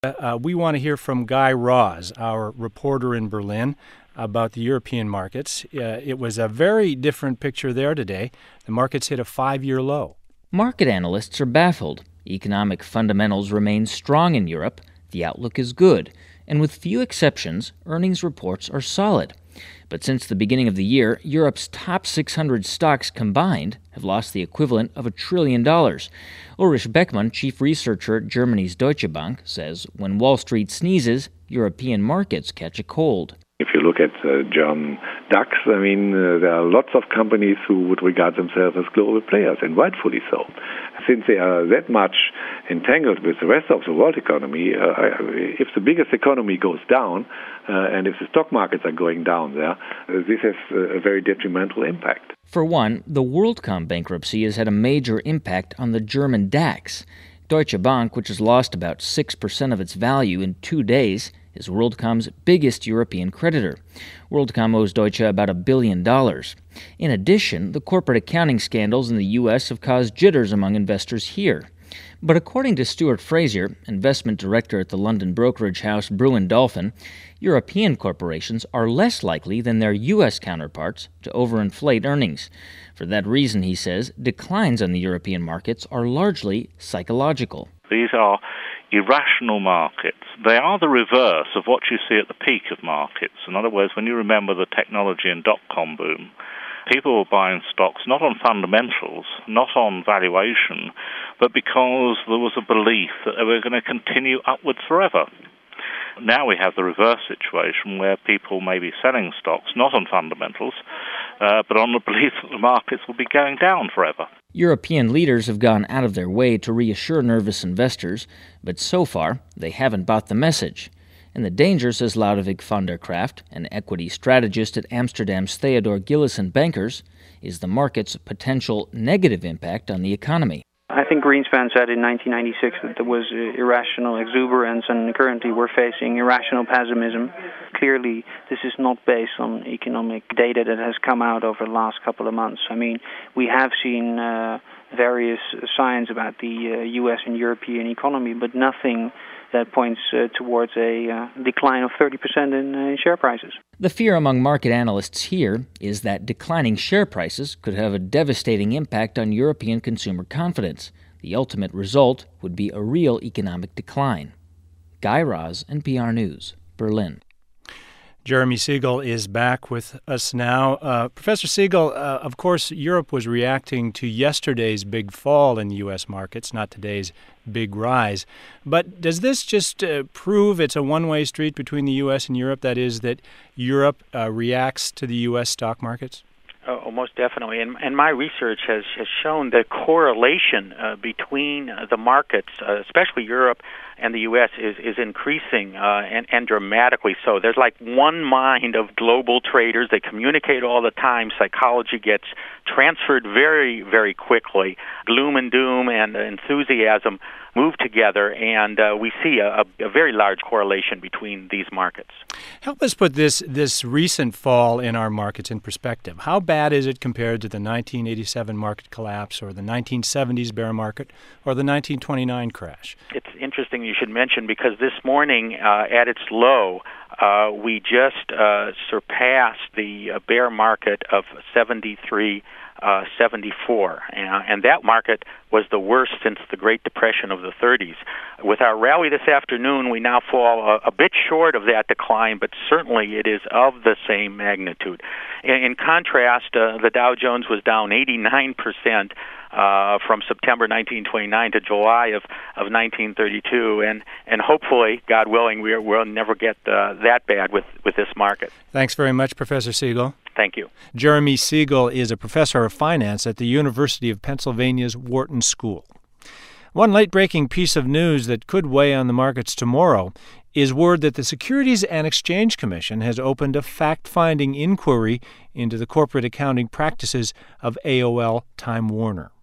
We want to hear from Guy Raz, our reporter in Berlin, about the European markets. It was a very different picture there today. The markets hit a 5-year low. Market analysts are baffled. Economic fundamentals remain strong in Europe. The outlook is good. And with few exceptions, earnings reports are solid. But since the beginning of the year, Europe's top 600 stocks combined have lost the equivalent of $1 trillion. Ulrich Beckmann, chief researcher at Germany's Deutsche Bank, says when Wall Street sneezes, European markets catch a cold. If you look at German DAX, there are lots of companies who would regard themselves as global players, and rightfully so. Since they are that much entangled with the rest of the world economy, if the biggest economy goes down, and if the stock markets are going down there, this has a very detrimental impact. For one, the WorldCom bankruptcy has had a major impact on the German DAX. Deutsche Bank, which has lost about 6% of its value in 2 days, is WorldCom's biggest European creditor. WorldCom owes Deutsche about $1 billion. In addition, the corporate accounting scandals in the U.S. have caused jitters among investors here. But according to Stuart Fraser, investment director at the London brokerage house Brewin Dolphin, European corporations are less likely than their U.S. counterparts to overinflate earnings. For that reason, he says, declines on the European markets are largely psychological. These are irrational markets. They are the reverse of what you see at the peak of markets. In other words, when you remember the technology and dot-com boom, people were buying stocks not on fundamentals, not on valuation, but because there was a belief that they were going to continue upwards forever. Now we have the reverse situation where people may be selling stocks not on fundamentals, but on the belief that the markets will be going down forever. European leaders have gone out of their way to reassure nervous investors, but so far they haven't bought the message. And the danger, says Lodewijk van der Kraft, an equity strategist at Amsterdam's Theodore Gillison Bankers, is the market's potential negative impact on the economy. I think Greenspan said in 1996 that there was irrational exuberance, and currently we're facing irrational pessimism. Clearly, this is not based on economic data that has come out over the last couple of months. We have seen various signs about the U.S. and European economy, but nothing that points towards a decline of 30% in share prices. The fear among market analysts here is that declining share prices could have a devastating impact on European consumer confidence. The ultimate result would be a real economic decline. Guy Raz, NPR News, Berlin. Jeremy Siegel is back with us now. Professor Siegel, of course, Europe was reacting to yesterday's big fall in U.S. markets, not today's big rise. But does this just prove it's a one-way street between the U.S. and Europe? That is, that Europe reacts to the U.S. stock markets? Oh, most definitely. And my research has shown the correlation between the markets, especially Europe and the U.S., is increasing and dramatically so. There's like one mind of global traders. They communicate all the time. Psychology gets transferred very, very quickly. Gloom and doom and enthusiasm move together, and we see a very large correlation between these markets. Help us put this recent fall in our markets in perspective. How bad is it compared to the 1987 market collapse or the 1970s bear market or the 1929 crash? It's interesting you should mention, because this morning at its low, we just surpassed the bear market of 73. 74, and that market was the worst since the Great Depression of the 30s. With our rally this afternoon, we now fall a bit short of that decline, but certainly it is of the same magnitude. In contrast, the Dow Jones was down 89% from September 1929 to July of 1932, and hopefully, God willing, we'll never get that bad with this market. Thanks very much, Professor Siegel. Thank you. Jeremy Siegel is a professor of finance at the University of Pennsylvania's Wharton School. One late-breaking piece of news that could weigh on the markets tomorrow is word that the Securities and Exchange Commission has opened a fact-finding inquiry into the corporate accounting practices of AOL Time Warner.